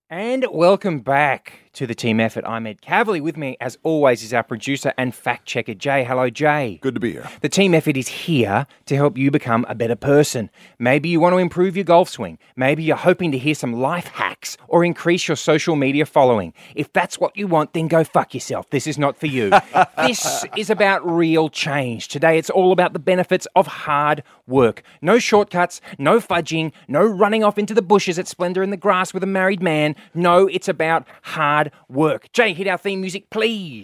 And welcome back to the team effort. I'm Ed Cavalier. With me, as always, is our producer and fact checker, Jay. Hello, Jay. Good to be here. The team effort is here to help you become a better person. Maybe you want to improve your golf swing. Maybe you're hoping to hear some life hacks or increase your social media following. If that's what you want, then go fuck yourself. This is not for you. This is about real change. Today, it's all about the benefits of hard work. No shortcuts, no fudging, no running off into the bushes at Splendor in the Grass with a married man. No, it's about hard work. Jay, hit our theme music, please.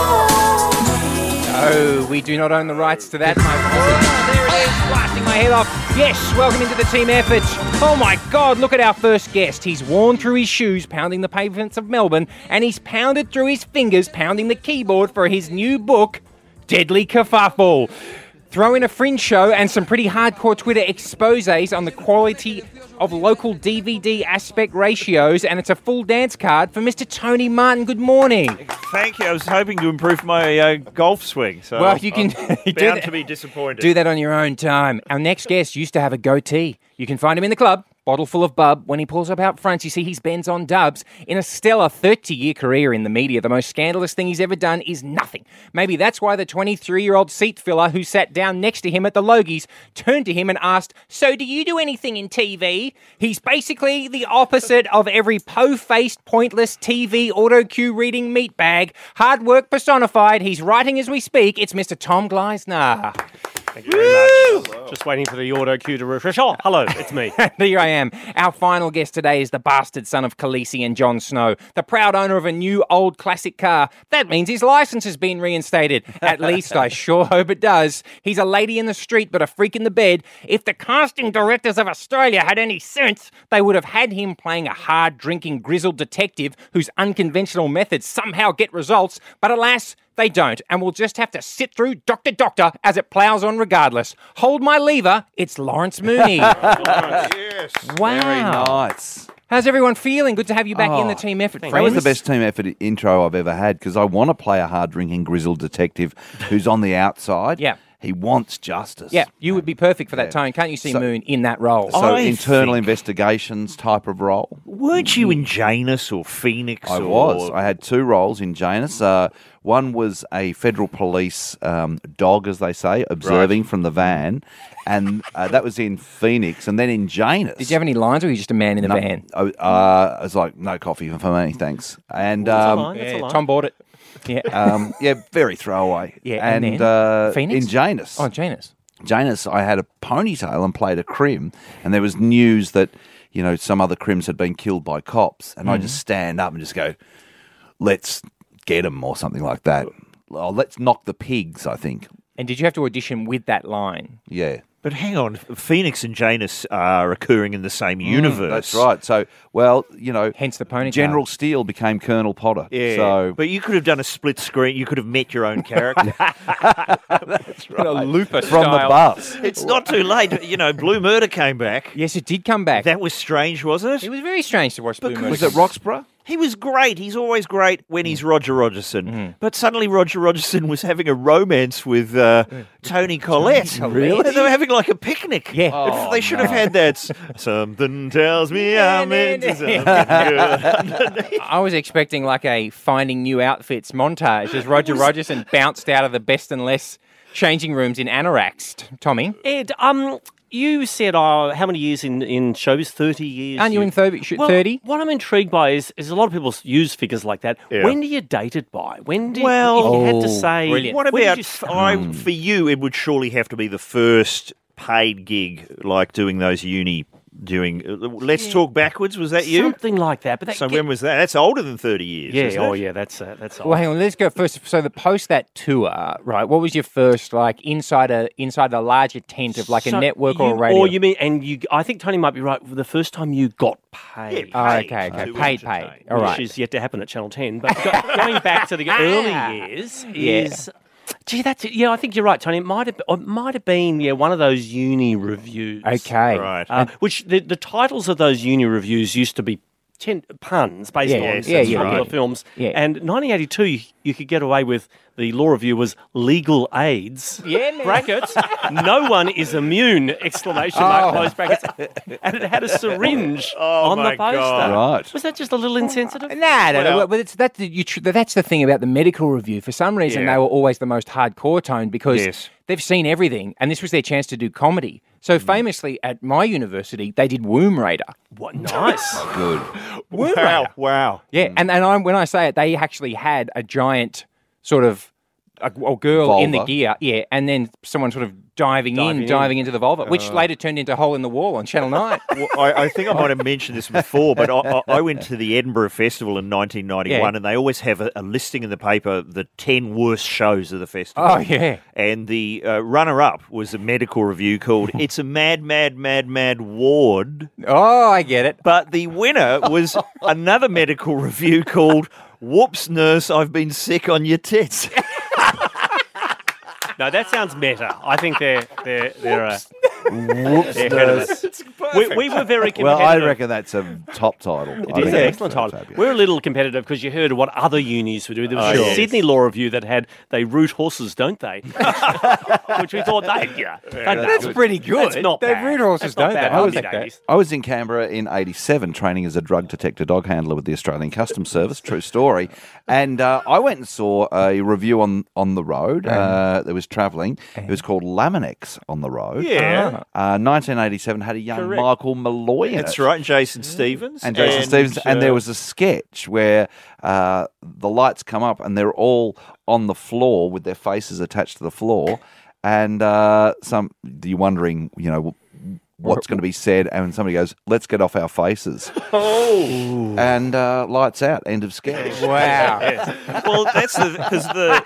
No, we do not own the rights to that, my friend. There it is, blasting my head off. Yes, welcome into the team effort. Oh my God, look at our first guest. He's worn through his shoes, pounding the pavements of Melbourne, and he's pounded through his fingers, pounding the keyboard for his new book, Deadly Kerfuffle. Throw in a fringe show and some pretty hardcore Twitter exposés on the quality of local DVD aspect ratios, and it's a full dance card for Mr. Tony Martin. Good morning. Thank you. I was hoping to improve my golf swing, so well, you can bound to be disappointed. Do that on your own time. Our next guest used to have a goatee. You can find him in the club, bottle full of bub. When he pulls up out front, you see he's bends on dubs. In a stellar 30-year career in the media, the most scandalous thing he's ever done is nothing. Maybe that's why the 23-year-old seat filler who sat down next to him at the Logies turned to him and asked, "So do you do anything in TV?" He's basically the opposite of every po-faced, pointless TV auto-cue reading meatbag. Hard work personified. He's writing as we speak. It's Mr. Tom Gleisner. Thank you very much. Hello. Just waiting for the auto cue to refresh. Oh, hello, it's me. Here I am. Our final guest today is the bastard son of Khaleesi and Jon Snow, the proud owner of a new old classic car. That means his license has been reinstated. At least I sure hope it does. He's a lady in the street but a freak in the bed. If the casting directors of Australia had any sense, they would have had him playing a hard-drinking, grizzled detective whose unconventional methods somehow get results. But alas, they don't, and we'll just have to sit through Doctor as it plows on regardless. Hold my lever, it's Lawrence Mooney. Yes. Wow. Very nice. How's everyone feeling? Good to have you back in the team effort, friends. That was the best team effort intro I've ever had because I want to play a hard-drinking, grizzled detective who's on the outside. Yeah. He wants justice. Yeah, you would be perfect for that tone. Can't you see Moon in that role? So internal investigations type of role. Weren't you in Janus or Phoenix? I was. I had two roles in Janus. One was a federal police dog, as they say, observing from the van, and that was in Phoenix. And then in Janus... Did you have any lines, or were you just a man in the van? I was like, no coffee for me, thanks. And That's a line. Tom bought it. Yeah. very throwaway. Yeah, and Phoenix? In Janus. Oh, Janus. Janus, I had a ponytail and played a crim, and there was news that, you know, some other crims had been killed by cops, and I just stand up and just go, let's get them, or something like that. Oh, let's knock the pigs, I think. And did you have to audition with that line? Yeah. But hang on, Phoenix and Janus are occurring in the same universe. That's right. So, well, you know... Hence the ponytail. General Steele became Colonel Potter. Yeah, so. But you could have done a split screen. You could have met your own character. That's right. A Looper From style. the bus. It's not too late. You know, Blue Murder came back. Yes, it did come back. That was strange, wasn't It it? was very strange to watch Blue Murder. Was it Roxburgh? He was great. He's always great when he's Roger Rogerson. But suddenly Roger Rogerson was having a romance with Tony Collette. Really? They were having like a picnic. Yeah. They should have had that. Something tells me I'm into something good. I was expecting like a finding new outfits montage as Roger Rogerson bounced out of the best and less changing rooms in anoraks. Tommy? Ed, you said how many years in showbiz? 30 years. Aren't you in 30? What I'm intrigued by is a lot of people use figures like that. Yeah. When do you date it by? When do Well- if you had to say... brilliant. What when did about, you start? for you, it would surely have to be the first paid gig, like doing those Let's Talk Backwards, was that you? Something like that. But So when was that? That's older than 30 years, Yeah, isn't it? that's Well, hang on. Let's go first. So the post that tour, right? What was your first like inside a larger tent of like a network or a radio? Or you mean, I think Tony might be right. The first time you got paid. Oh, okay. Paid. All right. Which is yet to happen at Channel 10. But going back to the early years is... Gee, that's it. Yeah, I think you're right, Tony. It might have been one of those uni reviews. Okay. Right. Which the titles of those uni reviews used to be puns based on yeah, popular right. films. Yeah. And 1982, you could get away with the law review was legal AIDS. Yeah, man. Brackets. No one is immune! Exclamation mark. Close brackets. And it had a syringe on the my poster. God. Right. Was that just a little insensitive? No, but that's the thing about the medical review. For some reason, Yeah. they were always the most hardcore tone because Yes. they've seen everything, and this was their chance to do comedy. So famously, at my university, they did Womb Raider. What nice. Good. Womb Raider. Wow. Yeah, and when I say it, they actually had a giant sort of a girl in the Vulva. gear, yeah, and then someone sort of diving into the vulva, which later turned into Hole in the Wall on Channel 9. Well, I think I might have mentioned this before, but I went to the Edinburgh Festival in 1991, Yeah. and they always have a listing in the paper, the 10 worst shows of the festival. Oh, yeah. And the runner-up was a medical review called "It's a Mad, Mad, Mad, Mad Ward," Oh, I get it. but the winner was another medical review called "Whoops, Nurse, I've been sick on your tits." No, that sounds meta. I think they're Whoops. ahead of us. We were very competitive. Well, I reckon that's a top title. It I is think an that's excellent title. fabulous. We're a little competitive because you heard what other unis would do. There was a Sydney Law Review that had they root horses, don't they? Which we thought That's pretty good. That's not They bad. root horses, That's not don't bad. they? I I was like that. I was in Canberra in '87 training as a drug detector dog handler with the Australian Customs Service. True story. And I went and saw a review on the road that was travelling. It was called Laminex on the road. Yeah. 1987 had a young Correct. Michael Malloy in That's it. right, and Jason Stevens. And Jason Stevens. And there was a sketch where the lights come up and they're all on the floor with their faces attached to the floor. And you're wondering, what's going to be said, and somebody goes, "Let's get off our faces." Oh, and lights out. End of sketch. Wow. Well, that's because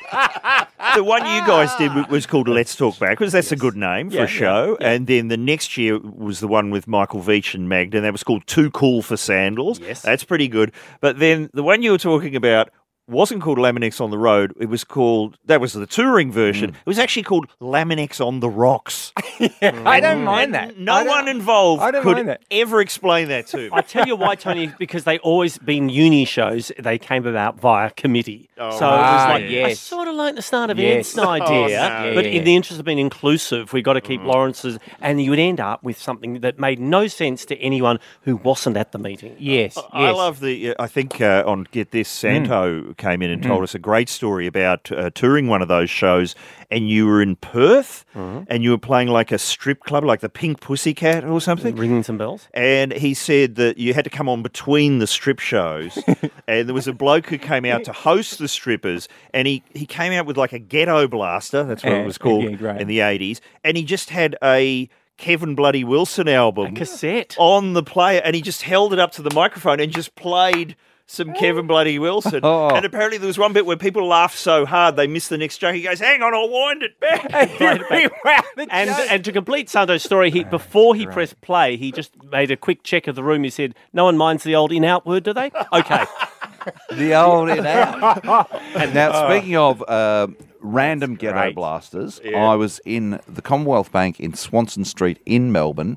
the one you guys did was called "Let's Talk Backwards." That's a good name for a show. And then the next year was the one with Michael Veitch and Magda, and that was called "Too Cool for Sandals." Yes. That's pretty good. But then the one you were talking about wasn't called Laminex on the Road. It was called, that was the touring version. It was actually called Laminex on the Rocks. I don't mind that. No one involved I don't could mind that. ever explain that to me. I tell you why, Tony, because they always been uni shows. They came about via committee. So it was like, I yes. sort of like the start of Yes. Ed's idea, no. but Yeah. in the interest of being inclusive, we got to keep Lawrence's, and you would end up with something that made no sense to anyone who wasn't at the meeting. Yes. I love the. I think on Get This, Santo came in and told us a great story about touring one of those shows, and you were in Perth, and you were playing like a strip club, like the Pink Pussycat or something. Ringing some bells. And he said that you had to come on between the strip shows, and there was a bloke who came out to host the strippers, and he came out with like a ghetto blaster. That's what it was called yeah, great. in the 80s, and he just had a Kevin Bloody Wilson album Cassette. on the player, and he just held it up to the microphone and just played some Kevin Bloody Wilson. And apparently there was one bit where people laughed so hard they missed the next joke. He goes, "Hang on, I'll wind it back." Played it back. And to complete Sando's story, before he pressed play, he just made a quick check of the room. He said, "No one minds the old in-out word, do they?" Okay. The old in out. And now, speaking of random ghetto great. blasters, I was in the Commonwealth Bank in Swanson Street in Melbourne.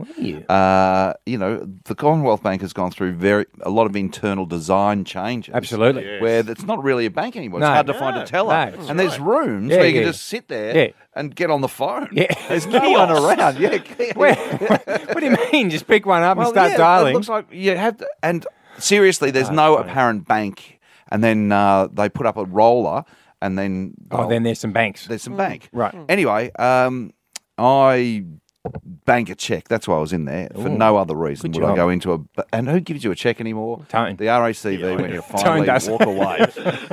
The Commonwealth Bank has gone through a lot of internal design changes. Absolutely. Where it's not really a bank anymore. It's No. hard to find a teller. No. And there's rooms Yeah, where you yeah. can just sit there Yeah. and get on the phone. Yeah. There's no one around. Yeah. What do you mean? Just pick one up and start It dialing? looks like you have to, and seriously, there's no apparent bank. And then they put up a roller, and then then there's some banks. there's some bank. Right. Anyway, I bank a check. That's why I was in there for no other reason. Good Would I job. go into and who gives you a check anymore? Tone. The RACV when you Tone finally does. walk away.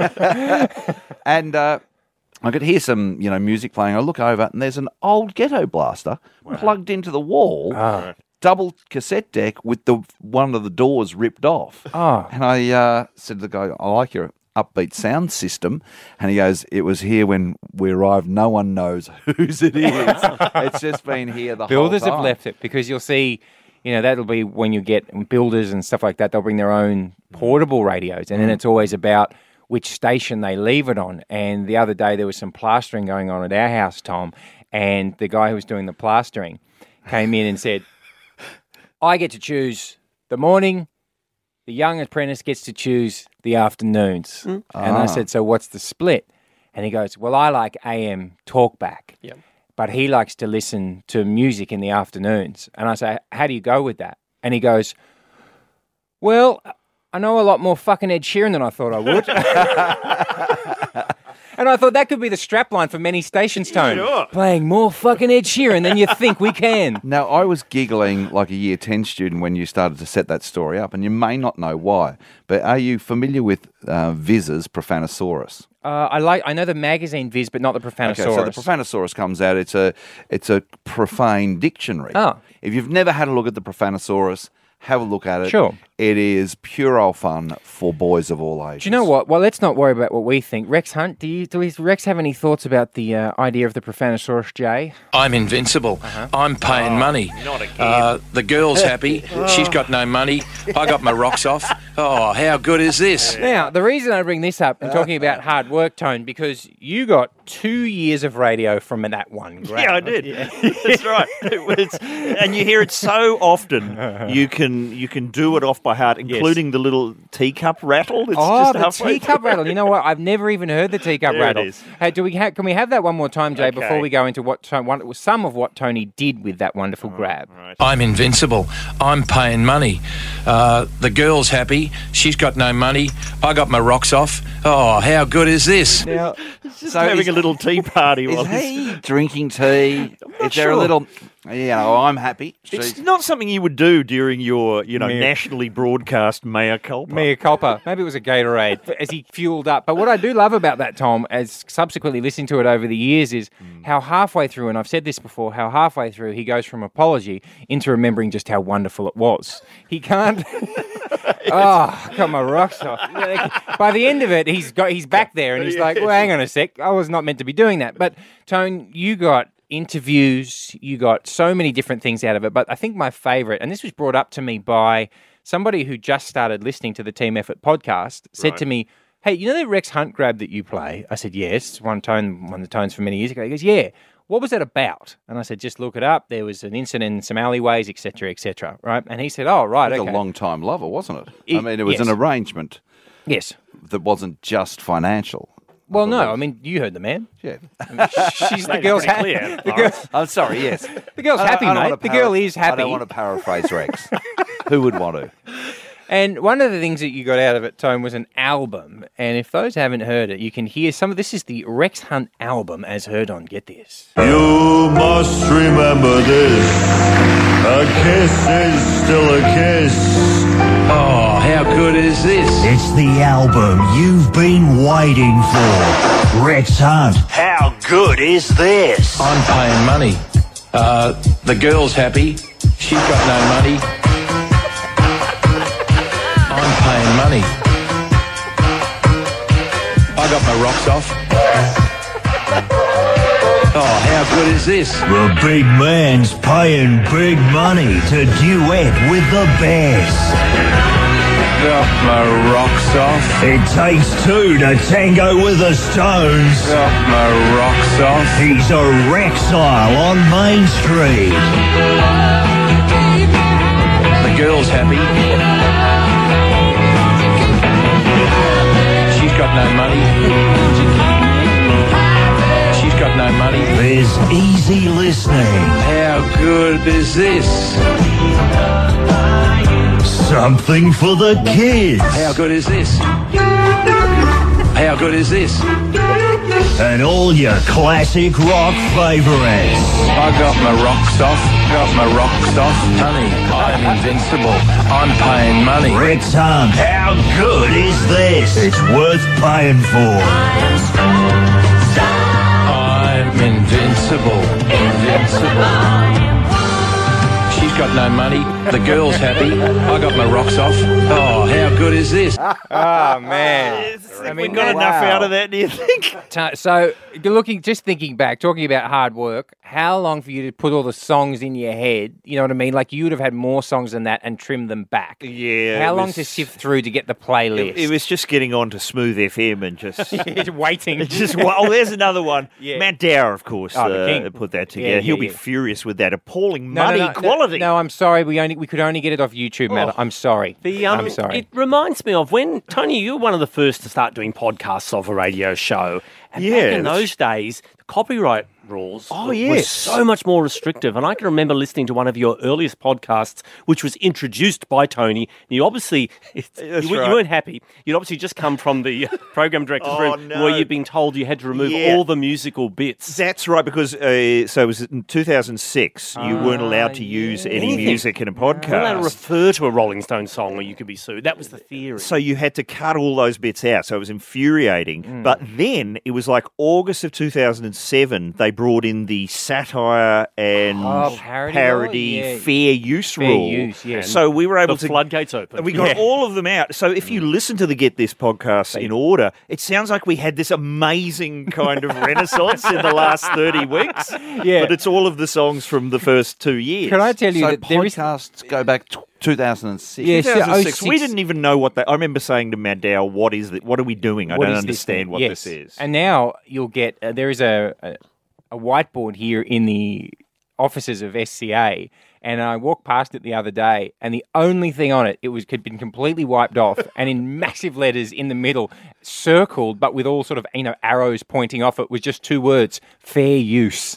And I could hear some music playing. I look over, and there's an old ghetto blaster plugged into the wall. Double cassette deck with one of the doors ripped off. Oh. And I said to the guy, "I like your upbeat sound system." And he goes, "It was here when we arrived. No one knows whose it is. It's just been here the Builders whole time." have left it because you'll see, that'll be when you get builders and stuff like that, they'll bring their own portable radios. And then it's always about which station they leave it on. And the other day there was some plastering going on at our house, Tom, and the guy who was doing the plastering came in and said, "I get to choose the morning, the young apprentice gets to choose the afternoons. And I said, so what's the split? And he goes, well, I like AM talkback. Yep. But he likes to listen to music in the afternoons. And I say, how do you go with that? And he goes, well, I know a lot more fucking Ed Sheeran than I thought I would. And I thought that could be the strapline for many stations, Tone. Sure. Playing more fucking Ed Sheeran than you think we can. Now, I was giggling like a Year 10 student when you started to set that story up, and you may not know why, but are you familiar with Viz's Profanosaurus? I know the magazine Viz, but not the Profanosaurus. Okay, so the Profanosaurus comes out. It's a profane dictionary. Oh. If you've never had a look at the Profanosaurus, have a look at it. Sure. It is pure old fun for boys of all ages. Do you know what? Well, let's not worry about what we think. Rex Hunt, does Rex have any thoughts about the idea of the Profanosaurus, Jay? I'm invincible. I'm paying money. not again. The girl's happy. She's got no money. I got my rocks off. Oh, how good is this? Now, the reason I bring this up and talking about hard work, Tone, because you got 2 years of radio from that one grab. Yeah, I did. That's right. And you hear it so often. You can do it off by heart, including the little teacup rattle. It's Oh, just the halfway teacup through. rattle. You know what? I've never even heard the teacup There it rattle. is. Hey, can we have that one more time, Jay, before Okay. we go into some of what Tony did with that wonderful grab? I'm invincible. I'm paying money. The girl's happy. She's got no money. I got my rocks off. Oh, how good is this? Now, Just having a little tea party is while he drinking tea? Is there sure. a little, I'm happy. It's not something you would do during your, nationally broadcast mea culpa. Mea culpa. Maybe it was a Gatorade as he fueled up. But what I do love about that, Tom, as subsequently listening to it over the years, is how halfway through, and I've said this before, how halfway through he goes from apology into remembering just how wonderful it was. He can't. Oh, got my rocks off. By the end of it, he's back there, and he's like, "Well, hang on a sec. I was not meant to be doing that." But Tone, you got interviews, you got so many different things out of it. But I think my favourite, and this was brought up to me by somebody who just started listening to the Team Effort podcast, said to me, "Hey, you know the Rex Hunt grab that you play?" I said, "Yes, one of the tones from many years ago." He goes, "Yeah. What was that about?" And I said, "Just look it up. There was an incident in some alleyways, etc., right?" And he said, "Oh, right, It was okay." a long-time lover, wasn't it? It- I mean, it was yes. an arrangement Yes. that wasn't just financial. Well, no, I mean, you heard the man. Yeah. She's the girl's happy. I'm sorry, yes. The girl's I don't- happy, I don't mate. wanna The girl is I happy. don't want to paraphrase Rex. Who would want to? And one of the things that you got out of it, Tone, was an album. And if those haven't heard it, you can hear some of this is the Rex Hunt album as heard on Get This. You must remember this. A kiss is still a kiss. Oh, how good is this? It's the album you've been waiting for. Rex Hunt. How good is this? I'm paying money. The girl's happy. She's got no money. I'm paying money. I got my rocks off. Oh, how good is this? The big man's paying big money to duet with the best. Got my rocks off. It takes two to tango with the Stones. Got my rocks off. He's a Rexile on Main Street. The girl's happy. She's got no money. She's got no money. There's easy listening. How good is this? Something for the kids. How good is this? How good is this? And all your classic rock favourites. I got my rocks off. Got my rocks off. Honey, I'm invincible. I'm paying money. Rex Hunt. How good is this? It's worth paying for. I'm invincible. Invincible. She's got no money. The girl's happy. I got my rocks off. Oh, how good is this? Oh, man. I mean, we got enough out of that, do you think? So, just thinking back, talking about hard work, how long for you to put all the songs in your head? You know what I mean? Like, you would have had more songs than that and trimmed them back. Yeah. How it long was- to sift through to get the playlist? It was just getting on to Smooth FM and just... waiting. there's another one. Yeah. Matt Dower, of course, Oh, the king. put that Yeah, together. He'll yeah. be furious with that appalling No, muddy no, no, quality. No, No, I'm sorry. We could only get it off YouTube, Matt. I'm sorry. I'm sorry. It reminds me of when, Tony, you were one of the first to start doing podcasts of a radio show. And back in those days, the copyright rules were so much more restrictive. And I can remember listening to one of your earliest podcasts, which was introduced by Tony. You obviously, you weren't happy. You'd obviously just come from the program director's room where you'd been told you had to remove all the musical bits. That's right, because so it was in 2006. You weren't allowed to use any music in a podcast. You weren't allowed to refer to a Rolling Stone song or you could be sued. That was the theory. So you had to cut all those bits out. So it was infuriating. But then it was like August of 2007, they brought in the satire and parody fair use rule. So we were able the floodgates open. And we got all of them out. So if you listen to the Get This podcast in order, it sounds like we had this amazing kind of renaissance in the last 30 weeks. Yeah. But it's all of the songs from the first 2 years. Can I tell you So that there is... podcasts go back 2006. Yes, 2006. We didn't even know what that. I remember saying to Matt Dow, "What is it? What are we doing? I don't understand what this is." And now you'll get there is a whiteboard here in the offices of SCA, and I walked past it the other day, and the only thing on it had been completely wiped off, and in massive letters in the middle, circled, but with all sort of arrows pointing off it, was just 2 words: fair use.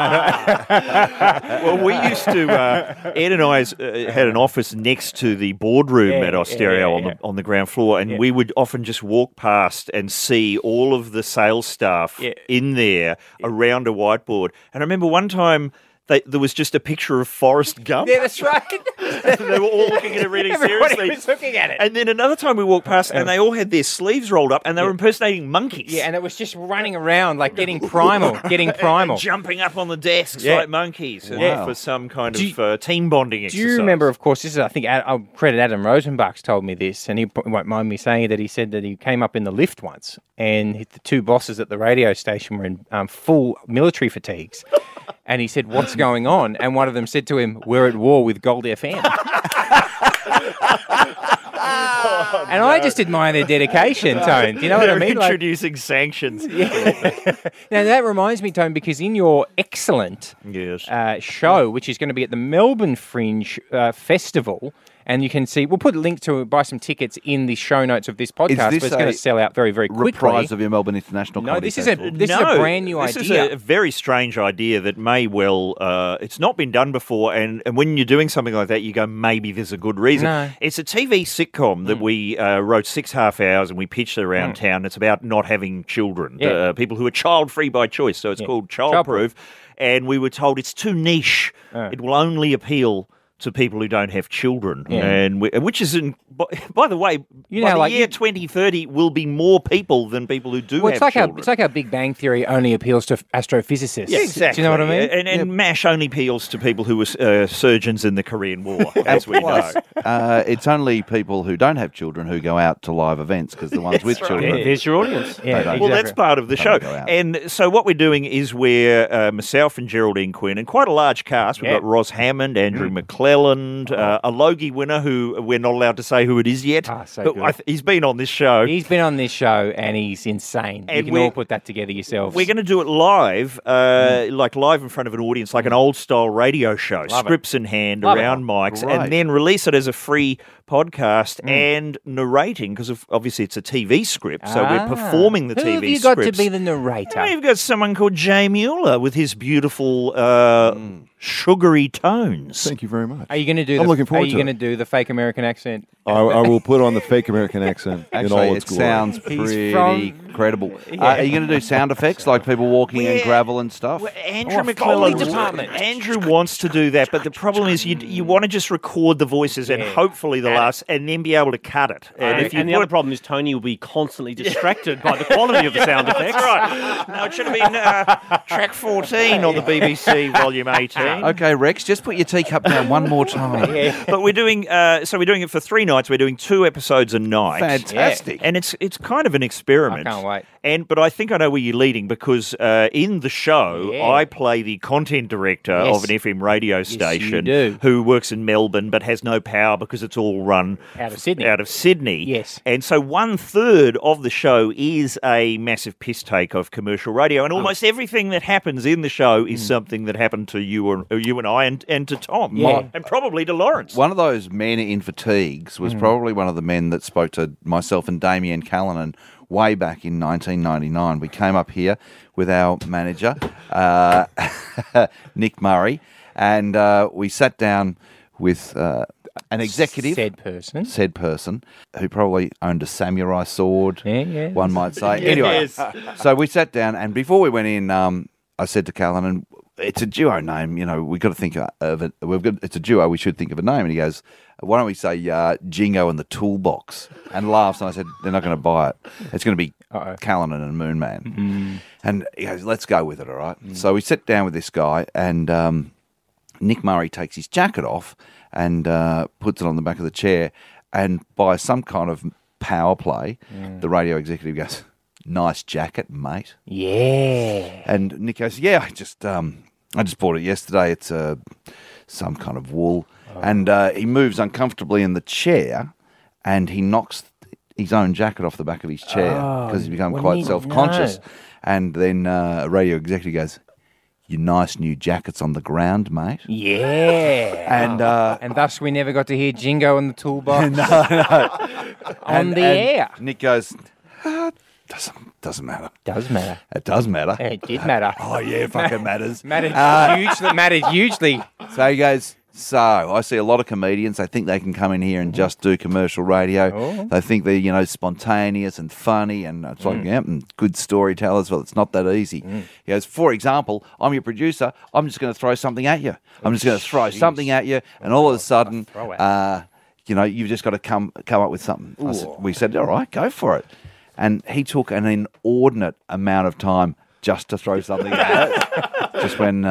Well, we used to. Ed and I had an office next to the boardroom at Austereo on the ground floor, and we would often just walk past and see all of the sales staff in there around a whiteboard. And I remember one time. There was just a picture of Forrest Gump. Yeah, that's right. They were all looking at it really seriously. Everybody was looking at it. And then another time we walked past and they all had their sleeves rolled up and they were impersonating monkeys. Yeah, and it was just running around like getting primal. And jumping up on the desks like monkeys for some kind of team bonding exercise. Do you remember, of course, this is, I think, I'll credit Adam Rosenbach's told me this, and he won't mind me saying that he said that he came up in the lift once and the 2 bosses at the radio station were in full military fatigues. And he said, "What's going on?" And one of them said to him, "We're at war with Gold FM." And I just admire their dedication, Tone. Do you know what I mean? Introducing sanctions. Now, that reminds me, Tone, because in your excellent show, which is going to be at the Melbourne Fringe Festival, and you can see, we'll put a link to buy some tickets in the show notes of this podcast, but it's going to sell out very, very quickly. Reprise of your Melbourne International Comedy Festival? This is a brand new idea. This is a very strange idea that may well, it's not been done before, and when you're doing something like that, you go, maybe there's a good reason. No. It's a TV sitcom that we wrote 6.5 hours and we pitched it around town. It's about not having children, people who are child-free by choice, so it's called Childproof. And we were told it's too niche. It will only appeal to people who don't have children, and which is, by the way, by the year 2030 will be more people than people who do have children. It's like how Big Bang Theory only appeals to astrophysicists. Yeah, exactly. Do you know what I mean? And MASH only appeals to people who were surgeons in the Korean War, as we know. It's only people who don't have children who go out to live events, because the ones with children... Yeah, there's your audience. Well, that's part of the show. And so what we're doing is we're myself and Geraldine Quinn, and quite a large cast. We've got Ross Hammond, Andrew McClelland, a Logie winner who we're not allowed to say who it is yet. He's been on this show. He's been on this show and he's insane. And you can all put that together yourselves. We're going to do it live, like live in front of an audience, like an old-style radio show, scripts in hand, around mics, and then release it as a free podcast and narrating, because obviously it's a TV script, so we're performing the TV scripts. Who have you got to be the narrator? We've got someone called Jay Mueller with his beautiful sugary tones. Thank you very much. Are you going to do? I'm looking forward to it. Are you going to do the fake American accent? I will put on the fake American accent in all its it glory. sounds pretty credible. Are you going to do sound effects like people walking in gravel and stuff? Andrew McClelland Andrew wants to do that, but the problem is you want to just record the voices and hopefully the last, and then be able to cut it. And the other problem is Tony will be constantly distracted by the quality of the sound effects. That's right. No, it should have been track 14 on the BBC Volume 18. Okay, Rex, just put your teacup down one more time. But we're doing it for 3 nights. nights. We're doing 2 episodes a night. Fantastic. And it's kind of an experiment. I can't wait. But I think I know where you're leading because in the show, I play the content director of an FM radio station who works in Melbourne but has no power because it's all run out of Sydney. Yes. And so 1/3 of the show is a massive piss take of commercial radio, and almost everything that happens in the show is something that happened to you and I and to Tom, and probably to Lawrence. One of those men in fatigues was probably one of the men that spoke to myself and Damien Callanan way back in 1999. We came up here with our manager, Nick Murray, and we sat down with an executive, said person, who probably owned a samurai sword, one might say. Anyway, so we sat down, and before we went in, I said to Callanan, it's a duo name, we've got to think of it. It's a duo, we should think of a name. And he goes, why don't we say Jingo and the Toolbox? And laughs, and I said, they're not going to buy it. It's going to be Callanan and Moonman. And he goes, let's go with it, all right? So we sit down with this guy, and Nick Murray takes his jacket off and puts it on the back of the chair, and by some kind of power play, the radio executive goes, nice jacket, mate. Yeah. And Nick goes, I just bought it yesterday. It's some kind of wool. And he moves uncomfortably in the chair, and he knocks his own jacket off the back of his chair because he's become quite self-conscious. No. And then a radio executive goes, your nice new jacket's on the ground, mate. Yeah. And thus we never got to hear Jingo and the Toolbox on the air. Nick goes, doesn't matter. Does matter. It does matter. It did matter. Oh, yeah, it fucking matters. Mattered hugely. So he goes, I see a lot of comedians, they think they can come in here and just do commercial radio. They think they're, spontaneous and funny, and it's like, and good storytellers. Well, it's not that easy. He goes, for example, I'm your producer. I'm just going to throw something at you. I'm just going to throw something at you, and all of a sudden, you've just got to come up with something. We said, all right, go for it. And he took an inordinate amount of time just to throw something at it. Just when...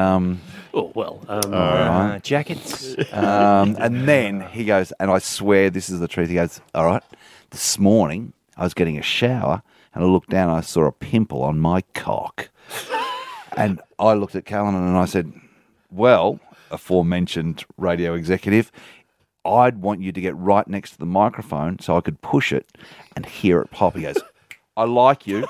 jackets. And then he goes, and I swear this is the truth, he goes, all right, this morning I was getting a shower and I looked down and I saw a pimple on my cock. And I looked at Callanan and I said, well, aforementioned radio executive, I'd want you to get right next to the microphone so I could push it and hear it pop. He goes, I like you.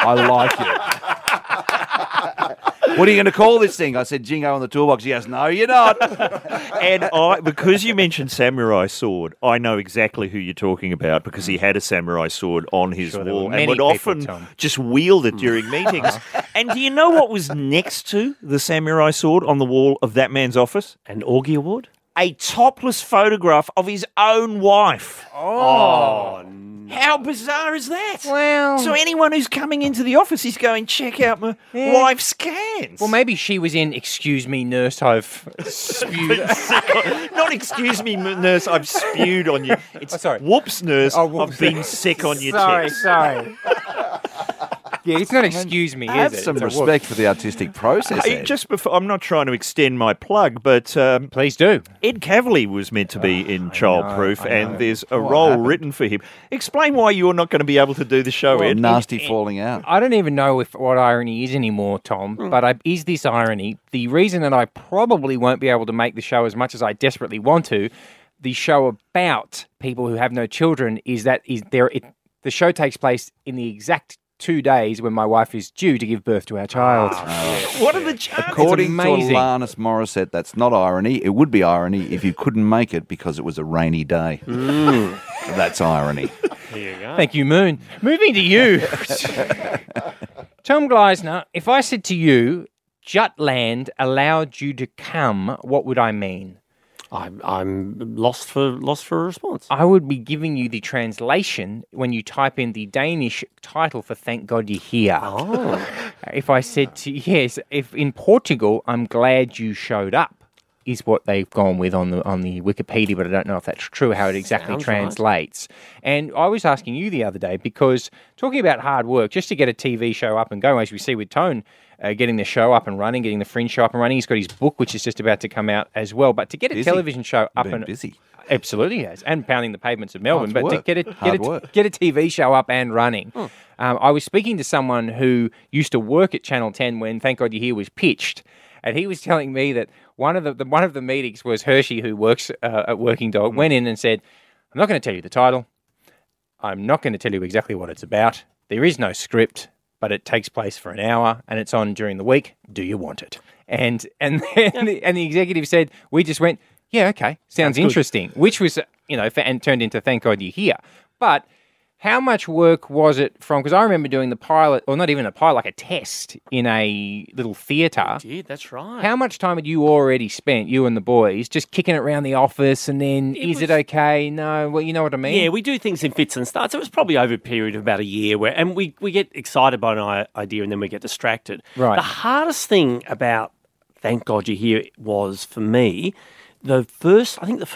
What are you going to call this thing? I said, Jingo on the Toolbox. He goes, no, you're not. And because you mentioned samurai sword, I know exactly who you're talking about because he had a samurai sword on his wall and would often just wield it during meetings. And do you know what was next to the samurai sword on the wall of that man's office? An Augie Award? A topless photograph of his own wife. Oh, how bizarre is that? Well... So anyone who's coming into the office is going, check out my wife's scans. Well, maybe she was in, excuse me, nurse, I've spewed... Not excuse me, nurse, I've spewed on you. It's whoops, nurse, I've been sick on your tits. Sorry. Yeah, it's not excuse me, have is it? Some respect for the artistic process. Just before, I'm not trying to extend my plug, but please do. Ed Cavalier was meant to be in Childproof, and there's a role written for him. Explain why you're not going to be able to do the show, Ed. Nasty falling out. I don't even know what irony is anymore, Tom, but is this irony? The reason that I probably won't be able to make the show as much as I desperately want to, the show about people who have no children, the show takes place in the exact 2 days when my wife is due to give birth to our child. What are the chances? According to Alanis Morissette, that's not irony. It would be irony if you couldn't make it because it was a rainy day. That's irony. There you go. Thank you, Moon. Moving to you. Tom Gleisner, if I said to you, Jutland allowed you to come, what would I mean? I'm lost for a response. I would be giving you the translation when you type in the Danish title for Thank God You're Here. Oh. If I said to if in Portugal, I'm glad you showed up. is what they've gone with on the Wikipedia, but I don't know if that's true, how it exactly translates. Right. And I was asking you the other day, because talking about hard work, just to get a TV show up and going, as we see with Tone, getting the show up and running, getting the Fringe show up and running. He's got his book, which is just about to come out as well. But to get a television show up and busy. Absolutely he has, and pounding the pavements of Melbourne. But to get a TV show up and running. I was speaking to someone who used to work at Channel 10 when Thank God You're Here was pitched, and he was telling me that one of the meetings was Hershey, who works at Working Dog, went in and said, "I'm not going to tell you the title. I'm not going to tell you exactly what it's about. There is no script, but it takes place for an hour and it's on during the week. Do you want it?" And the executive said, we just went, yeah, okay, sounds interesting, which was, and turned into Thank God You're Here. But how much work was it from, because I remember doing the pilot, or not even a pilot, like a test in a little theatre. You did, that's right. How much time had you already spent, you and the boys, just kicking it around the office and then, is it okay? No, well, you know what I mean? Yeah, we do things in fits and starts. It was probably over a period of about a year and we get excited by an idea and then we get distracted. Right. The hardest thing about Thank God You're Here was, for me, the first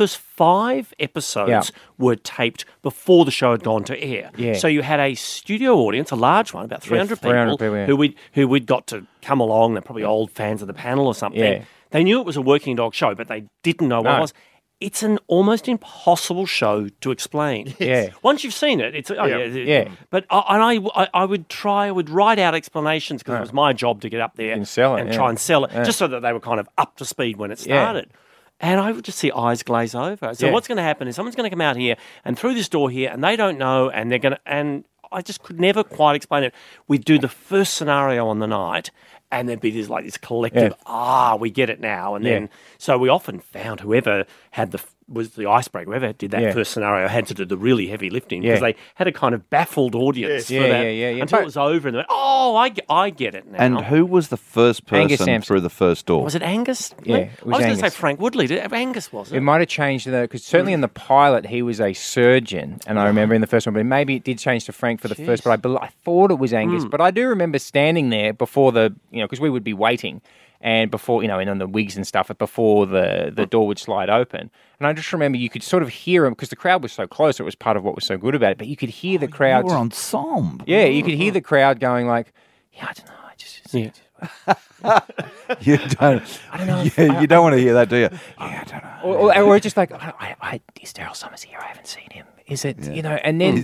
5 episodes were taped before the show had gone to air. Yeah. So you had a studio audience, a large one, about 300 people, who we'd got to come along. They're probably old fans of the panel or something. Yeah. They knew it was a Working Dog show, but they didn't know what it was. It's an almost impossible show to explain. Yeah. Once you've seen it, it's But I would write out explanations, because it was my job to get up there and sell it, and try and sell it, just so that they were kind of up to speed when it started. And I would just see eyes glaze over. So what's going to happen is someone's going to come out here and through this door here, and they don't know, and they're going to, and I just could never quite explain it. We'd do the first scenario on the night, and there'd be this collective, we get it now. And then, so we often found whoever was the icebreaker, whoever did that first scenario had to do the really heavy lifting, because they had a kind of baffled audience for that until it was over, and they went, I get it now. And who was the first person through the first door? Was it Angus? Yeah, I was going to say Frank Woodley. Angus was it? It might have changed, because certainly in the pilot he was a surgeon, and I remember in the first one, but maybe it did change to Frank for the first, but I thought it was Angus. But I do remember standing there before because we would be waiting, and before, and on the wigs and stuff, before the door would slide open. And I just remember you could sort of hear him, because the crowd was so close, it was part of what was so good about it, but you could hear the crowd. You were ensemble. Yeah, you could hear the crowd going like, I don't know, you don't know. You don't want to hear that, do you? Yeah, I don't know. Or just like, is Daryl Summers here? I haven't seen him. Is it, and then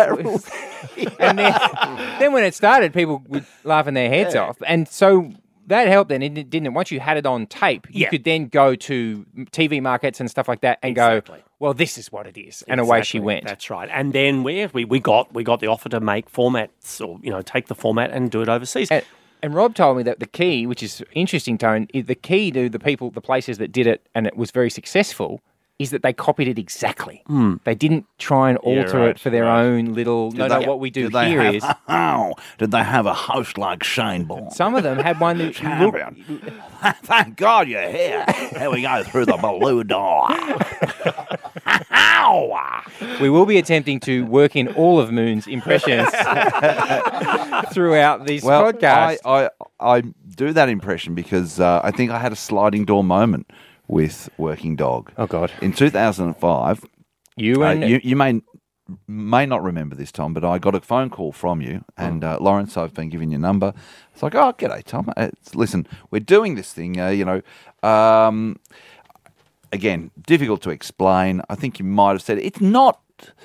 when it started, people were laughing their heads off. And so that helped then, didn't it? Once you had it on tape, you could then go to TV markets and stuff like that and go, well, this is what it is. And away she went. That's right. And then we got the offer to make formats, or, take the format and do it overseas. And Rob told me that the key, which is interesting, Tone, the key to the places that did it, and it was very successful, is that they copied it exactly. They didn't try and alter it for their own little. What we do here is. Did they have a host like Shane Bourne? Some of them had one that. Thank God you're here. Here we go through the blue door. We will be attempting to work in all of Moon's impressions throughout these podcasts. I do that impression because I think I had a sliding door moment with Working Dog. Oh, God. In 2005, you may not remember this, Tom, but I got a phone call from you, and Lawrence, I've been giving your number. It's like, oh, g'day, Tom. Listen, we're doing this thing, again, difficult to explain. I think you might have said it's not,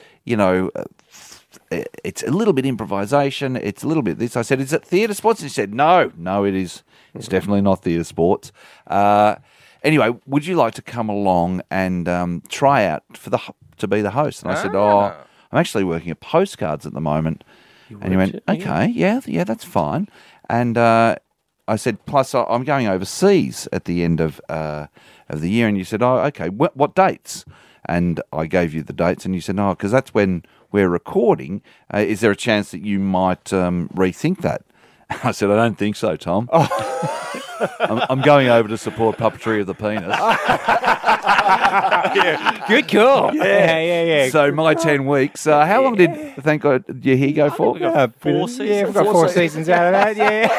it's a little bit improvisation. It's a little bit this. I said, is it theatre sports? And he said, no, it is. It's definitely not theatre sports. Anyway, would you like to come along and try out to be the host? And I said, I'm actually working at Postcards at the moment. And you went, okay, yeah, that's fine. And I said, plus I'm going overseas at the end of the year. And you said, oh, okay, what dates? And I gave you the dates, and you said, no, because that's when we're recording. Is there a chance that you might rethink that? I said, I don't think so, Tom. I'm going over to support puppetry of the penis. Good call. Yeah. So my 10 weeks. How long did Thank God your hair go for? We got 4 seasons. Yeah, we've got 4 seasons out of that.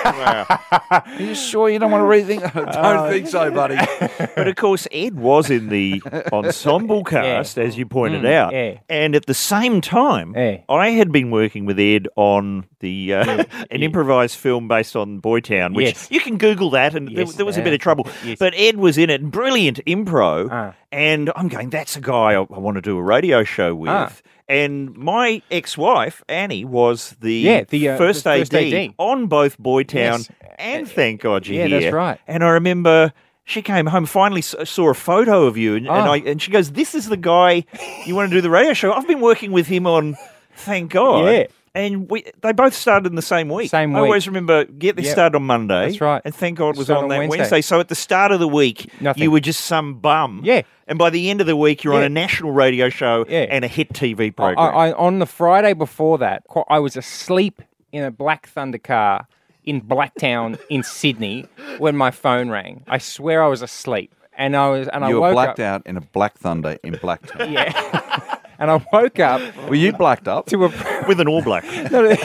Yeah. Are you sure you don't want to rethink? Don't think so, buddy. But of course, Ed was in the ensemble cast, as you pointed out. Yeah. And at the same time, I had been working with Ed on the an improvised film based on Boytown, which you can Google that, and there was a bit of trouble. Yes. But Ed was in it, brilliant improv, and I'm going, that's a guy I want to do a radio show with. And my ex-wife, Annie, was the first AD on both Boytown and Thank God You're Here. Yeah, that's right. And I remember she came home, finally saw a photo of you, and she goes, this is the guy you want to do the radio show. I've been working with him on Thank God. Yeah. And they both started in the same week. I always remember, Get This started on Monday. That's right. And Thank God was on that Wednesday. So at the start of the week, you were just some bum. Yeah. And by the end of the week, you're on a national radio show and a hit TV program. On the Friday before that, I was asleep in a Black Thunder car in Blacktown in Sydney when my phone rang. I swear I was asleep. And I were blacked out in a Black Thunder in Blacktown. Yeah. And I woke up. Were you blacked up? With an All Black.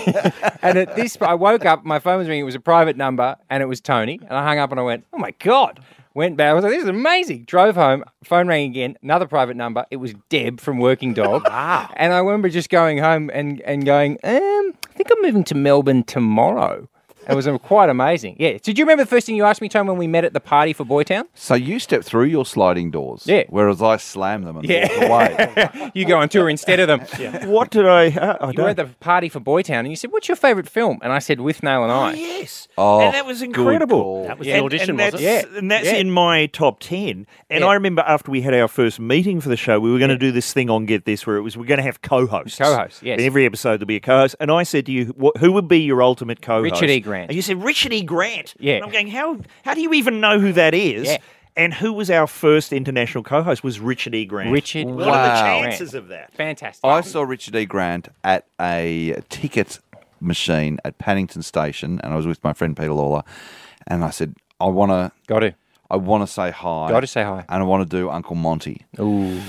And at this, I woke up, my phone was ringing, it was a private number, and it was Tony. And I hung up and I went, oh my God. Went back. I was like, this is amazing. Drove home, phone rang again, another private number. It was Deb from Working Dog. Wow. And I remember just going home and going, I think I'm moving to Melbourne tomorrow. It was quite amazing. Yeah. Did you remember the first thing you asked me, Tom, when we met at the party for Boytown? So you stepped through your sliding doors. Yeah. Whereas I slammed them and walked away. You go on tour instead of them. Yeah. What did I... you were at the party for Boytown and you said, what's your favourite film? And I said, With Nail and I. Oh, yes. Oh, and that was incredible. That was the audition, wasn't it? And that's in my top 10. And I remember after we had our first meeting for the show, we were going to do this thing on Get This where we're going to have co-hosts. Co-hosts, yes. In every episode there'll be a co-host. And I said to you, who would be your ultimate co-host? Richard E. Grant. And you said, Richard E. Grant. Yeah. And I'm going, how do you even know who that is? Yeah. And who was our first international co-host was Richard E. Grant. What are the chances of that? Fantastic. I saw Richard E. Grant at a ticket machine at Paddington Station, and I was with my friend Peter Lawler, and I said, I want to say hi. Got to say hi. And I want to do Uncle Monty. Ooh.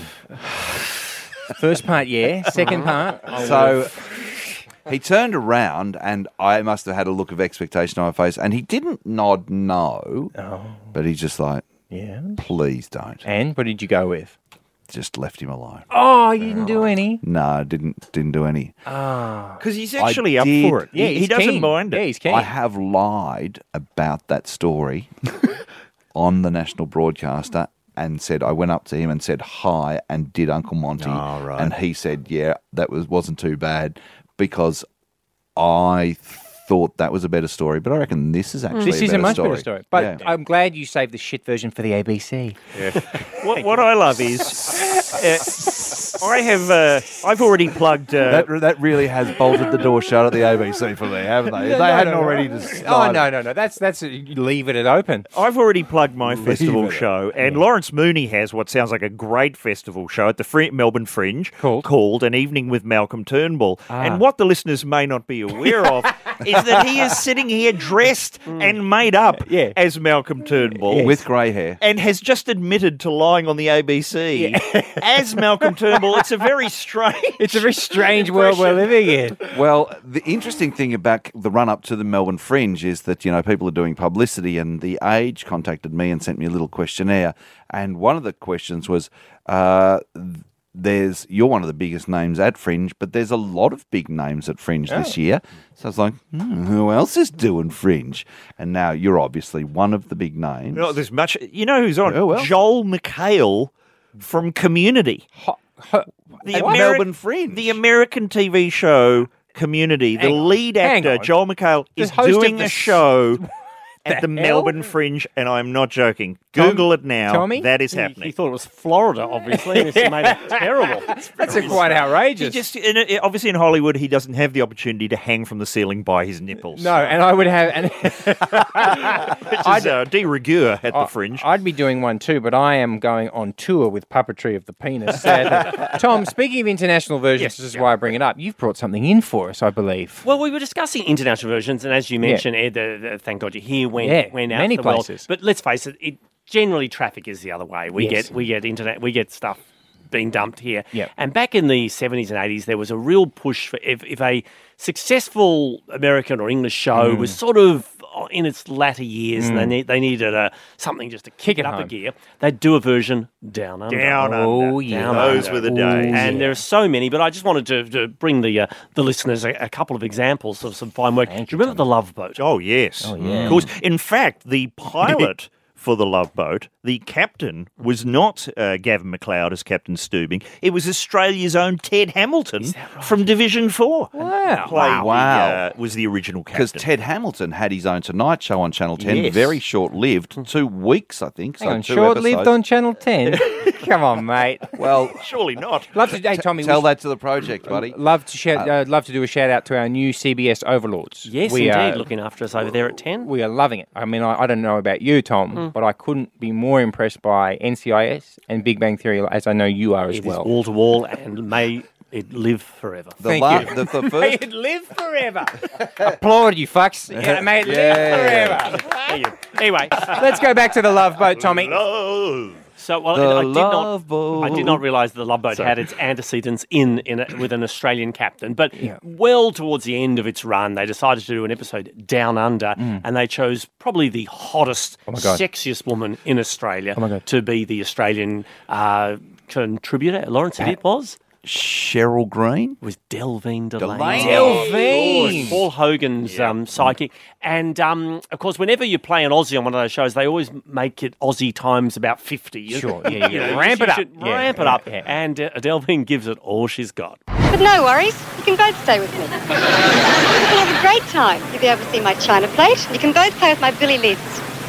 First part, yeah. Second part. So he turned around, and I must have had a look of expectation on my face, and he didn't nod no, but he's just like, please don't. And what did you go with? Just left him alone. Oh, you didn't do any? No, didn't do any. Because he's actually up for it. Yeah, he doesn't keen. mind it. Yeah, he's keen. I have lied about that story on the national broadcaster and said I went up to him and said hi and did Uncle Monty. Oh, right. And he said, yeah, that wasn't too bad because I thought that was a better story, but I reckon this is actually This is a much better story. But Yeah. I'm glad you saved the shit version for the ABC. What I love is I've already plugged. That really has bolted the door shut at the ABC for me, haven't they? They hadn't already decided. Oh, no. That's you leave it open. I've already plugged my festival show, and Lawrence Mooney has what sounds like a great festival show at the Melbourne Fringe called An Evening with Malcolm Turnbull. And what the listeners may not be aware of is that he is sitting here dressed and made up as Malcolm Turnbull. With grey hair. And has just admitted to lying on the ABC as Malcolm Turnbull. It's a very strange world we're living in. Well, the interesting thing about the run-up to the Melbourne Fringe is that, people are doing publicity, and The Age contacted me and sent me a little questionnaire. And one of the questions was, you're one of the biggest names at Fringe, but there's a lot of big names at Fringe this year. So I was like, who else is doing Fringe? And now you're obviously one of the big names. No, there's much. You know who's on? Who else? Joel McHale from Community. Melbourne Fringe. The American TV show Community. The lead actor, Joel McHale, is doing a show at the Melbourne Fringe, and I'm not joking. Google it now. Tommy? That is happening. He thought it was Florida, obviously. This made it terrible. That's quite outrageous. Obviously in Hollywood, he doesn't have the opportunity to hang from the ceiling by his nipples. No, and I would have... Which is de rigueur at the Fringe. I'd be doing one too, but I am going on tour with Puppetry of the Penis. Tom, speaking of international versions, this is why I bring it up. You've brought something in for us, I believe. Well, we were discussing international versions, and as you mentioned, Ed, Thank God You're Here went out many to the world. places. But let's face it, generally traffic is the other way. We get internet, we get stuff being dumped here. Yep. And back in the 70s and 80s, there was a real push for if a successful American or English show was sort of in its latter years and they needed something just to kick it up a gear, they'd do a version Down Under. Down Under. Oh, yeah. Down Those Under. were the days. And there are so many, but I just wanted to bring the listeners a couple of examples of some fine work. Do you remember The Love Boat? Oh, yes. Oh, yeah. Of course. In fact, the pilot for The Love Boat, the captain was not Gavin McLeod as Captain Stubing. It was Australia's own Ted Hamilton from Division 4. Wow. Was the original Because captain. Ted Hamilton had his own Tonight Show on Channel 10, Yes. very short-lived, 2 weeks, I think. Hang on, 2 short-lived episodes. on Channel 10? Come on, mate. Well, Surely not. Love to, hey, Tommy, tell we that to the project, buddy. love to do a shout out to our new CBS overlords. Yes, we indeed, are, looking after us over there at 10. we are loving it. I mean, I don't know about you, Tom, but I couldn't be more impressed by NCIS and Big Bang Theory, as I know you are as It is well. wall to wall, and may it live forever. Thank you. The May first it live forever. Applaud you, fucks. Yeah, may it live forever. There you go. Anyway, Let's go back to The Love Boat, Tommy. Love. so well, The I Love Boat. did not realise the Love Boat had its antecedents with an Australian captain. But well towards the end of its run, they decided to do an episode Down Under, and they chose probably the hottest, sexiest woman in Australia to be the Australian contributor. Lawrence, it was? Cheryl Green. Was Delvine Delaney. Delvine. Paul Hogan's psychic. And, of course, whenever you play an Aussie on one of those shows, they always make it Aussie times about 50. Sure, yeah. You know, Ramp you it up. should Yeah, ramp it up. yeah. And Delvine gives it all she's got. But no worries, you can both stay with me. You can have a great time. You'll be able to see my china plate. You can both play with my billy lids.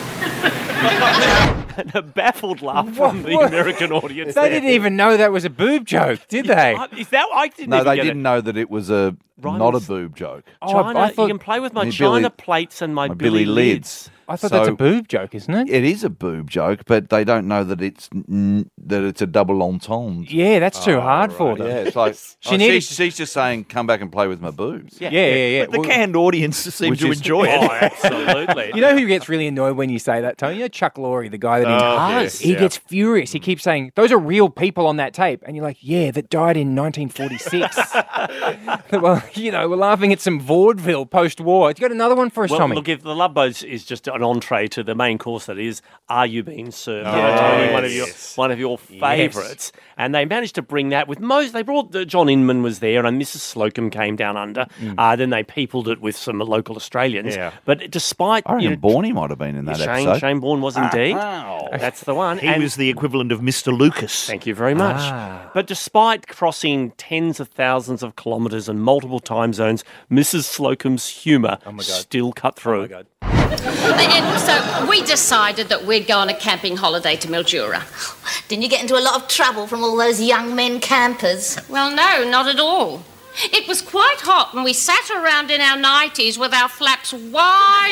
And a baffled laugh from the American audience. They didn't even know that was a boob joke, did they? Is that? I didn't No, even they get didn't know that it was not a Rivals. boob joke. China, I thought- you can play with my My china billy- plates and my My billy lids. I thought that's a boob joke, isn't it? It is a boob joke, but they don't know that it's a double entendre. Yeah, that's too hard for them. Yeah, it's like she's just saying, "Come back and play with my boobs." Yeah. The canned audience seem Which to is- enjoy Oh, it. absolutely. You know who gets really annoyed when you say that, Tony? You know Chuck Lorre, the guy that yes, he gets furious. He keeps saying, those are real people on that tape. And you're like, yeah, that died in 1946. Well, you know, we're laughing at some vaudeville post-war. You got another one for us, Well, Tommy? look, if the Love Boats is just an entree to the main course that is, Are You Being Served? Tony, one of your favourites. And they managed to bring that with most. They brought John Inman was there, and Mrs. Slocum came down under. Then they peopled it with some local Australians. Yeah. But despite I reckon Borny might have been in that episode. Shane Bourne was indeed. That's the one. He was the equivalent of Mr. Lucas. Thank you very much. But despite crossing tens of thousands of kilometres and multiple time zones, Mrs. Slocum's humour still cut through. And so we decided that we'd go on a camping holiday to Mildura. Didn't you get into a lot of trouble from all those young men campers? Well, no, not at all. It was quite hot and we sat around in our nighties with our flaps wide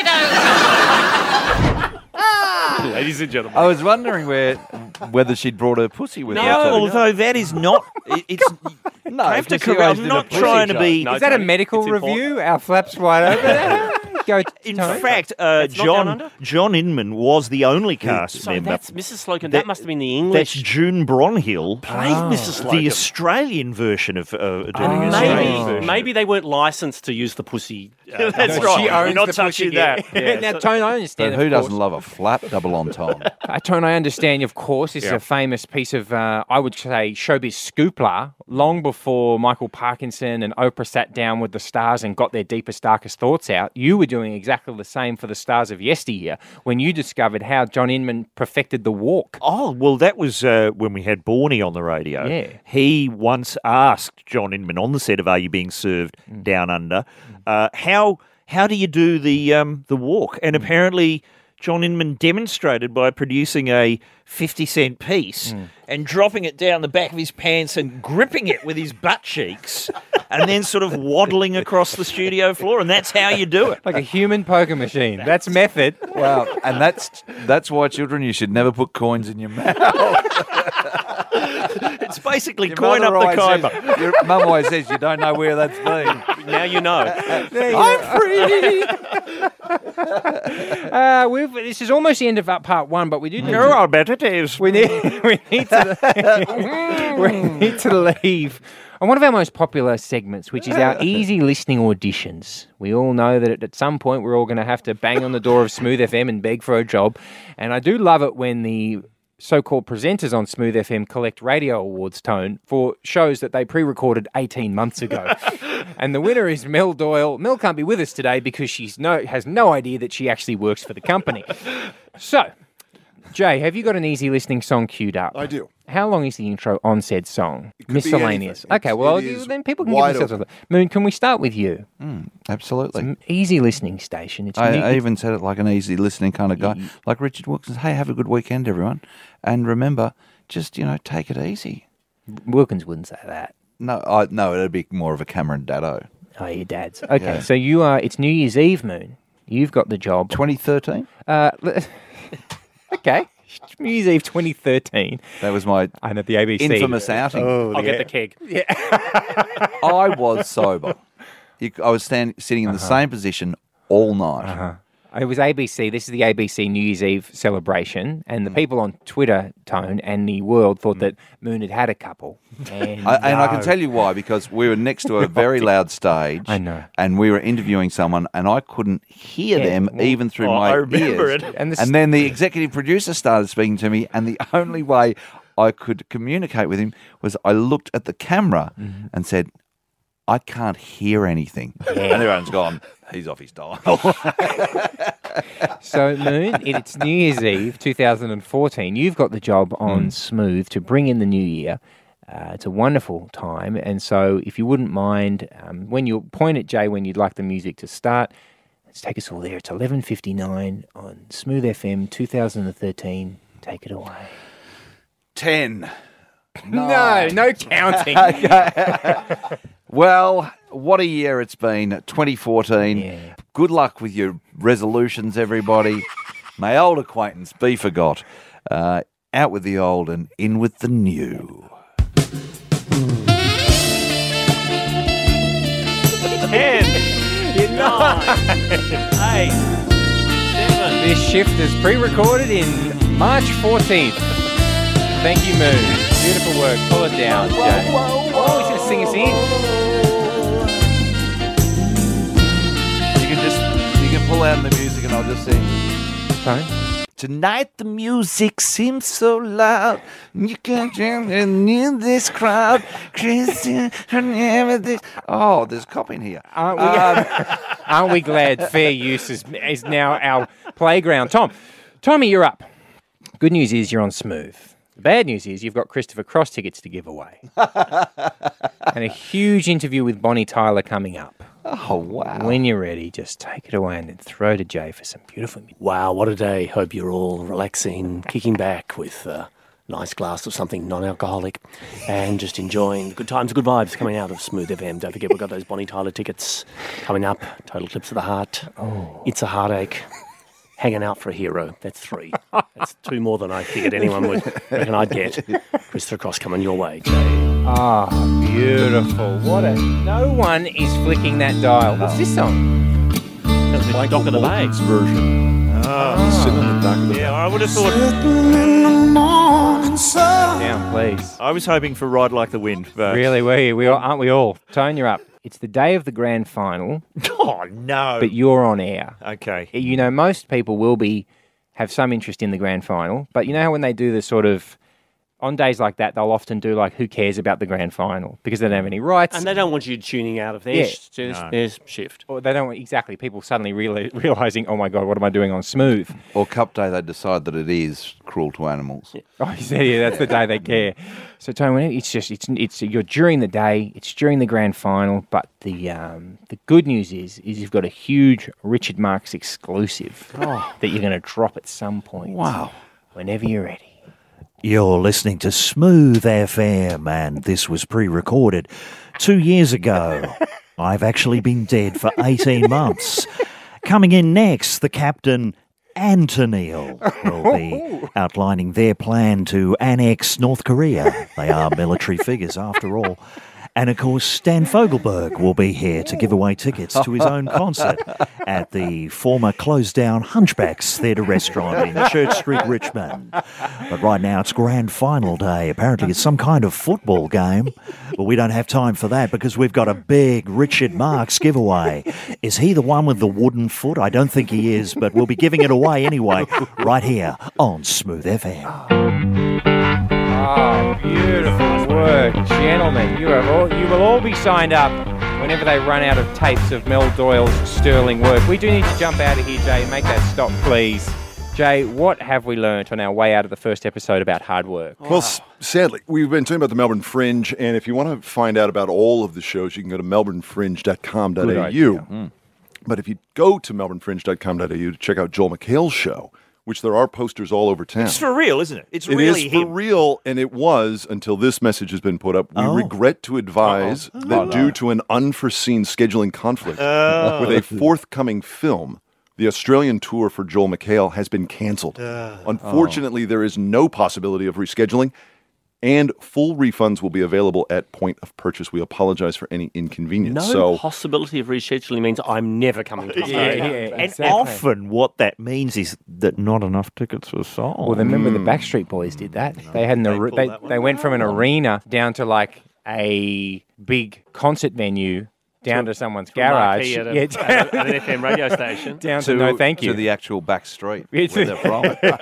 open. Ladies and gentlemen. I was wondering whether she'd brought her pussy with her. No, too. although that is not. It's. No, I have to because you correct. always I'm did a not pussy trying to joke. be. No, Is that a Tony, medical it's important. review? Our flaps wide open? Go, In Tony. fact, not Down Under? John Inman was the only cast So member. that's Mrs. Slocum. That must have been the That's English. June Bronhill Played Mrs. Slocum. the Australian version of doing the Australian version. Maybe they weren't licensed to use the pussy. That's No, right. she You're owns not the touching pussy that. gear. Now, Tone, I understand. But who of doesn't course, love a flap double entendre? Tone, I understand, of course, this is a famous piece of, I would say, showbiz scoopla. Long before Michael Parkinson and Oprah sat down with the stars and got their deepest, darkest thoughts out, you were doing exactly the same for the stars of yesteryear when you discovered how John Inman perfected the walk. Oh, well, that was when we had Borny on the radio. Yeah. He once asked John Inman on the set of Are You Being Served Down Under, how do you do the walk? And apparently John Inman demonstrated by producing a 50-cent piece and dropping it down the back of his pants and gripping it with his butt cheeks and then sort of waddling across the studio floor. And that's how you do it. Like a human poker machine. That's method. Well, and that's why, children, you should never put coins in your mouth. It's basically Your coin up mother the always coma. says- Your mum always says you don't know where that's been. Now you know. I'm free. This is almost the end of part one, but we do. I bet it is. We need to leave on one of our most popular segments, which is our easy listening auditions. We all know that at some point we're all going to have to bang on the door of Smooth FM and beg for a job. And I do love it when the so-called presenters on Smooth FM collect radio awards, Tone, for shows that they pre-recorded 18 months ago. And the winner is Mel Doyle. Mel can't be with us today because she has no idea that she actually works for the company. So, Jay, have you got an easy listening song queued up? I do. How long is the intro on said song? It could be Miscellaneous. anything. Okay, well, It is then people can wide give themselves a... Moon, can we start with you? Absolutely. It's an easy listening station. It's I even said it like an easy listening kind of guy. Like Richard Wilkins, hey, have a good weekend, everyone. And remember, just, take it easy. Wilkins wouldn't say that. No, it'd be more of a Cameron Daddo. Oh, your dad's. Okay, so you are... It's New Year's Eve, Moon. You've got the job. 2013? Okay. New Year's Eve 2013. That was my the ABC. infamous outing. I'll get the keg. Yeah. I was sober. I was sitting in the same position all night. It was ABC. This is the ABC New Year's Eve celebration, and the people on Twitter, Tone, and the world thought that Moon had a couple. And I can tell you why, because we were next to a very loud stage. I know. And we were interviewing someone, and I couldn't hear them even through my I remember ears. it. And And then the executive producer started speaking to me, and the only way I could communicate with him was I looked at the camera and said, I can't hear anything. And everyone's gone, he's off his dial. So, Moon, it's New Year's Eve 2014. You've got the job on Smooth to bring in the new year. It's a wonderful time. And so, if you wouldn't mind, when you point at Jay when you'd like the music to start, let's take us all there. It's 11:59 on Smooth FM 2013. Take it away. 10. No counting. Well, what a year it's been, 2014. Yeah. Good luck with your resolutions, everybody. May old acquaintance be forgot. Out with the old and in with the new. 10, 9, 8, 7. This shift is pre-recorded in March 14th. Thank you, Moon. Beautiful work. Pull it down, Jay. Oh, he's going to sing us in. You can pull out the music and I'll just sing. Sorry? Tonight the music seems so loud. You can't in this crowd. Oh, there's cop in here. Aren't we glad fair use is now our playground? Tommy, you're up. Good news is you're on Smooth. The bad news is you've got Christopher Cross tickets to give away. And a huge interview with Bonnie Tyler coming up. Oh, wow. When you're ready, just take it away and then throw to Jay for some beautiful music. Wow, what a day. Hope you're all relaxing, kicking back with a nice glass of something non-alcoholic and just enjoying the good times, good vibes coming out of Smooth FM. Don't forget, we've got those Bonnie Tyler tickets coming up. Total Eclipse of the Heart. Oh. It's a Heartache. Hanging Out for a Hero. That's 3. That's 2 more than I figured anyone would reckon I'd get. Christopher Cross coming your way, Jay. Ah, beautiful. No one is flicking that dial. What's this song? That's the Dock of the Bay. Version. Sitting on the dock of the Yeah, I would have thought. Down, please. I was hoping for Ride Like the Wind. But... Really, were you? Aren't we all? Tone, you're up. It's the day of the grand final. Oh, no. But you're on air. Okay. You know, most people will have some interest in the grand final, but you know how when they do the sort of, on days like that, they'll often do like, who cares about the grand final? Because they don't have any rights. And they don't want you tuning out of their shift. Or they don't want, exactly, people suddenly realising, oh my God, what am I doing on Smooth? Or Cup Day, they decide that it is cruel to animals. Yeah. Oh, yeah, that's the day they care. So, Tony, it's you're during the day, it's during the grand final, but the good news is you've got a huge Richard Marx exclusive that you're going to drop at some point. Wow. Whenever you're ready. You're listening to Smooth FM, and this was pre-recorded 2 years ago. I've actually been dead for 18 months. Coming in next, the captain and Tennille will be outlining their plan to annex North Korea. They are military figures, after all. And of course, Stan Fogelberg will be here to give away tickets to his own concert at the former closed-down Hunchbacks Theatre Restaurant in Church Street, Richmond. But right now, it's grand final day. Apparently, it's some kind of football game. But we don't have time for that because we've got a big Richard Marx giveaway. Is he the one with the wooden foot? I don't think he is, but we'll be giving it away anyway, right here on Smooth FM. Oh, beautiful work, gentlemen. You will all be signed up whenever they run out of tapes of Mel Doyle's sterling work. We do need to jump out of here, Jay, and make that stop, please. Jay, what have we learnt on our way out of the first episode about hard work? Well, sadly, we've been talking about the Melbourne Fringe, and if you want to find out about all of the shows, you can go to melbournefringe.com.au. But if you go to melbournefringe.com.au to check out Joel McHale's show, which there are posters all over town. It's for real, isn't it? It is for real, and it was until this message has been put up. We regret to advise that due to an unforeseen scheduling conflict with a forthcoming film, the Australian tour for Joel McHale has been cancelled. Unfortunately, there is no possibility of rescheduling, and full refunds will be available at point of purchase. We apologize for any inconvenience. No possibility of rescheduling means I'm never coming to Australia. And often what that means is that not enough tickets were sold. Well, remember the Backstreet Boys did that. They had they went from an arena down to like a big concert venue down to someone's garage. At an FM radio station. Down to no thank you. To the actual back street where they're from.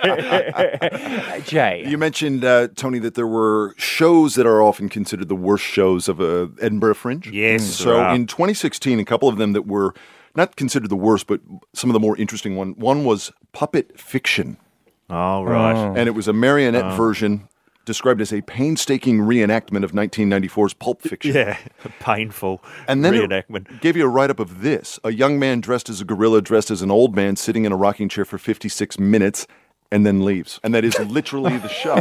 Jay. You mentioned, Tony, that there were shows that are often considered the worst shows of Edinburgh Fringe. Yes. So in 2016, a couple of them that were not considered the worst, but some of the more interesting one was Puppet Fiction. Oh, right. And it was a marionette version described as a painstaking reenactment of 1994's Pulp Fiction. Yeah, painful and then reenactment. It gave you a write-up of this. A young man dressed as a gorilla, dressed as an old man, sitting in a rocking chair for 56 minutes, and then leaves. And that is literally the show.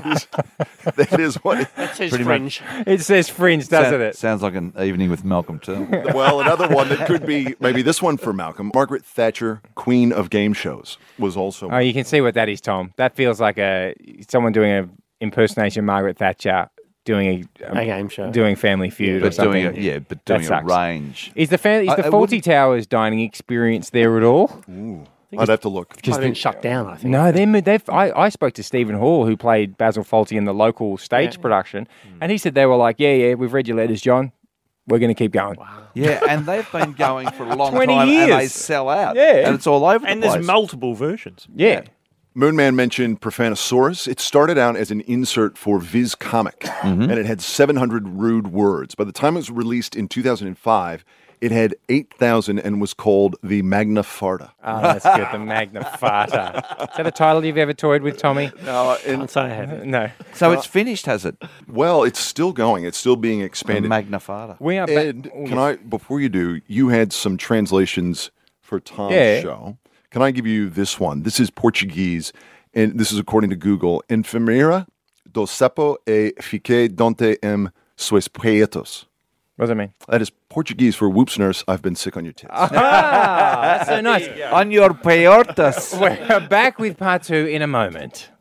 That is what... That says Fringe. It says Fringe, doesn't it? Sounds like an evening with Malcolm too. Well, another one that could be maybe this one for Malcolm. Margaret Thatcher, Queen of Game Shows, was also... Oh, you can see what that is, Tom. That feels like someone doing a impersonation of Margaret Thatcher doing a game show, doing Family Feud or something. Doing a range. Is the Fawlty Towers dining experience there at all? I'd have to look. It's been shut down, I think. No, I spoke to Stephen Hall, who played Basil Fawlty in the local stage production, and he said they were like, yeah, we've read your letters, John. We're going to keep going. Wow. Yeah, and they've been going for a long 20 time, years. and they sell out. Yeah. And it's all over the place. And there's multiple versions. Yeah. Moonman mentioned Profanosaurus. It started out as an insert for Viz Comic, and it had 700 rude words. By the time it was released in 2005, it had 8,000 and was called the Magna Farta. Oh, that's good, the Magna Farta. Is that a title you've ever toyed with, Tommy? No, Can't say I haven't. No. So it's finished, has it? Well, it's still going. It's still being expanded. Magna Farta. We are Ed, can I, before you do, you had some translations for Tom's show. Can I give you this one? This is Portuguese, and this is according to Google. Enfermeira do sapo e fiquei donde sois pretos. What does that mean? That is Portuguese for whoops nurse, I've been sick on your tits. That's so nice. On your peortas. We're back with part 2 in a moment.